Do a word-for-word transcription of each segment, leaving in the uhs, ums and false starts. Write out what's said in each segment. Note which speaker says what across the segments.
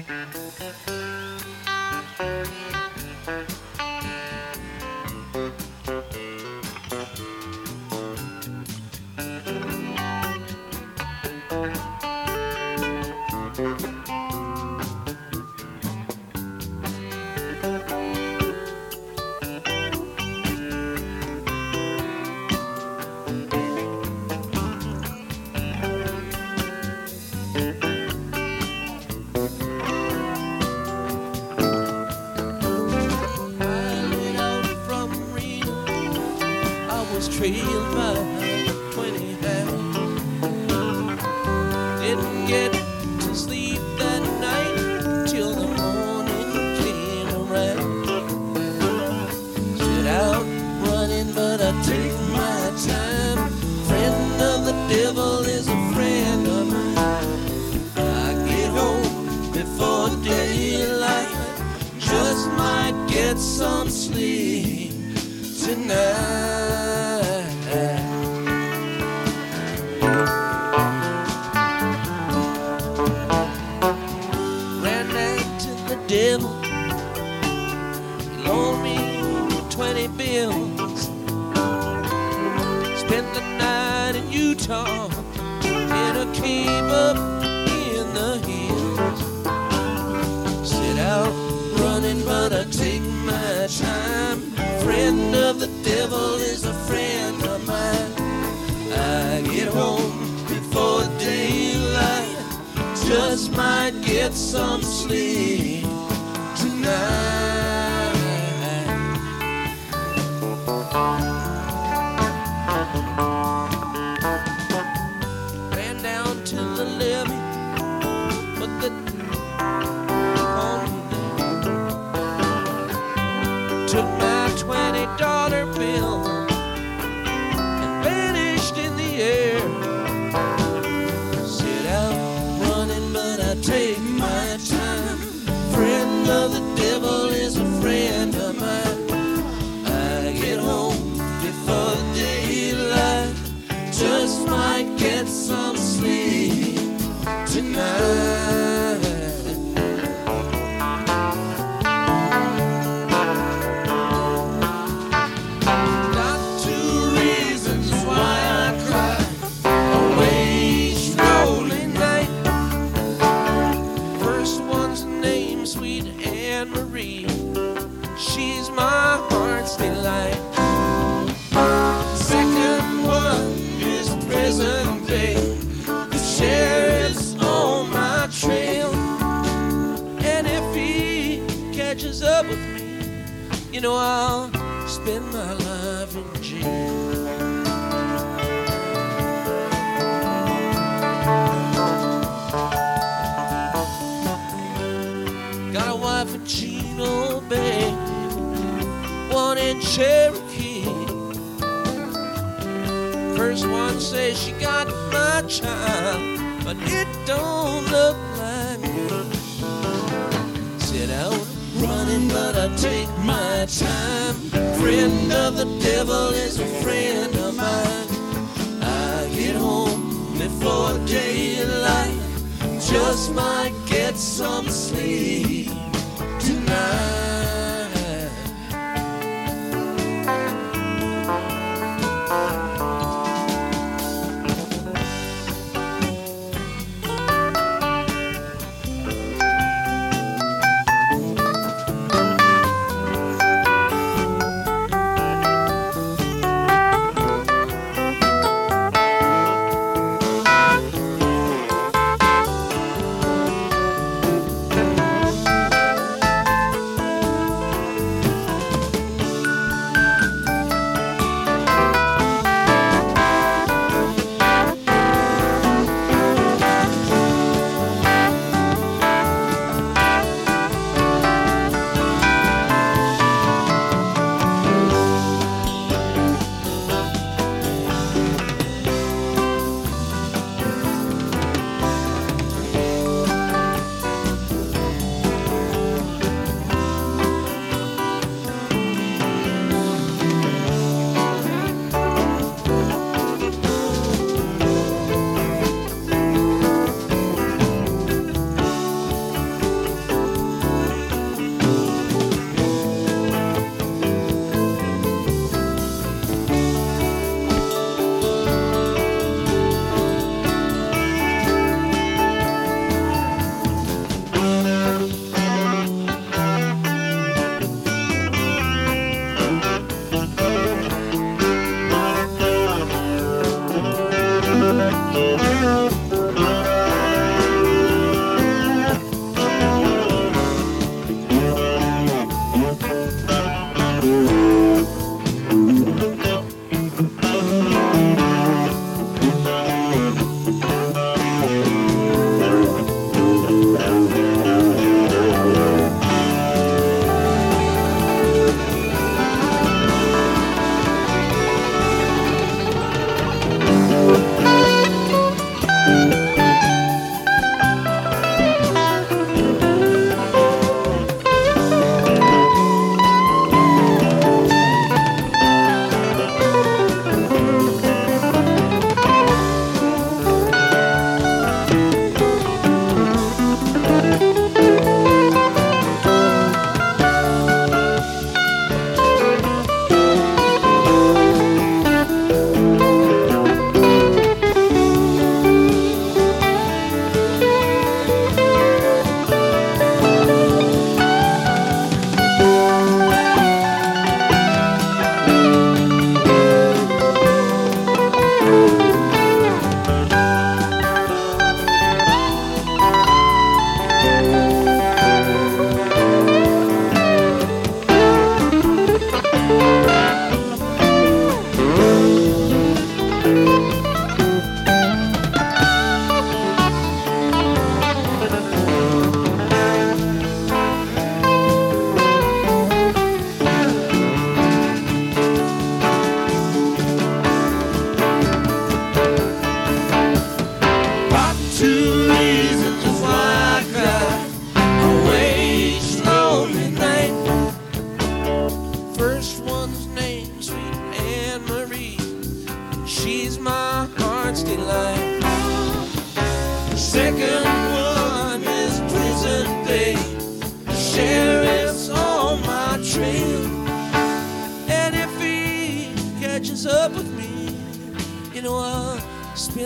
Speaker 1: Trailed by twenty hounds. Didn't get to sleep that night till the morning came around. Set out running, but I take my time. Friend of the devil is a friend of mine. I get home before daylight, just might get some sleep tonight. Devil, he loaned me twenty bills. Spent the night in Utah in a cave up in the hills. Set out running, but I take my time. Friend of the devil is a friend of mine. I get home before daylight, just might get some sleep tonight. Ran down to the levee, but the phone took my twenty dollar bill and vanished in the air. Set out running, but I take my time. Friend of the devil is a friend of mine. I get home before daylight, just might get some sleep tonight. Got two reasons why I cry. Away slowly night. First one's named Sweet Anne Marie. She's my heart's delight. Second one is Prison Bay. The sheriff's on my trail, and if he catches up with me, you know I'll spend my life in jail. Got a wife in Chino Bay, one in Cherokee. First one says she got my child, but it don't look like me. Set out running, but I take my time. Friend of the devil is a friend of mine. I get home before daylight, just might get some sleep tonight.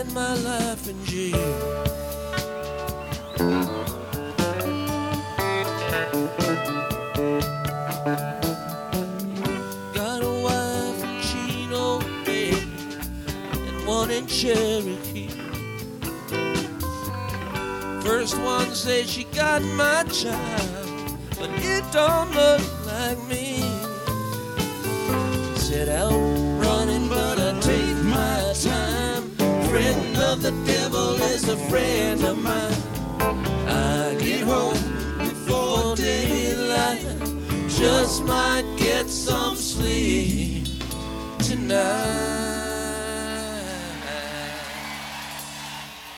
Speaker 1: spend my life in jail. Got a wife in Chino Bay and one in Cherokee. First one says she got my child, but it don't look like me. Set out running, but I take my time. Friend of the devil is a friend of mine. I get home before daylight, just might get some sleep tonight.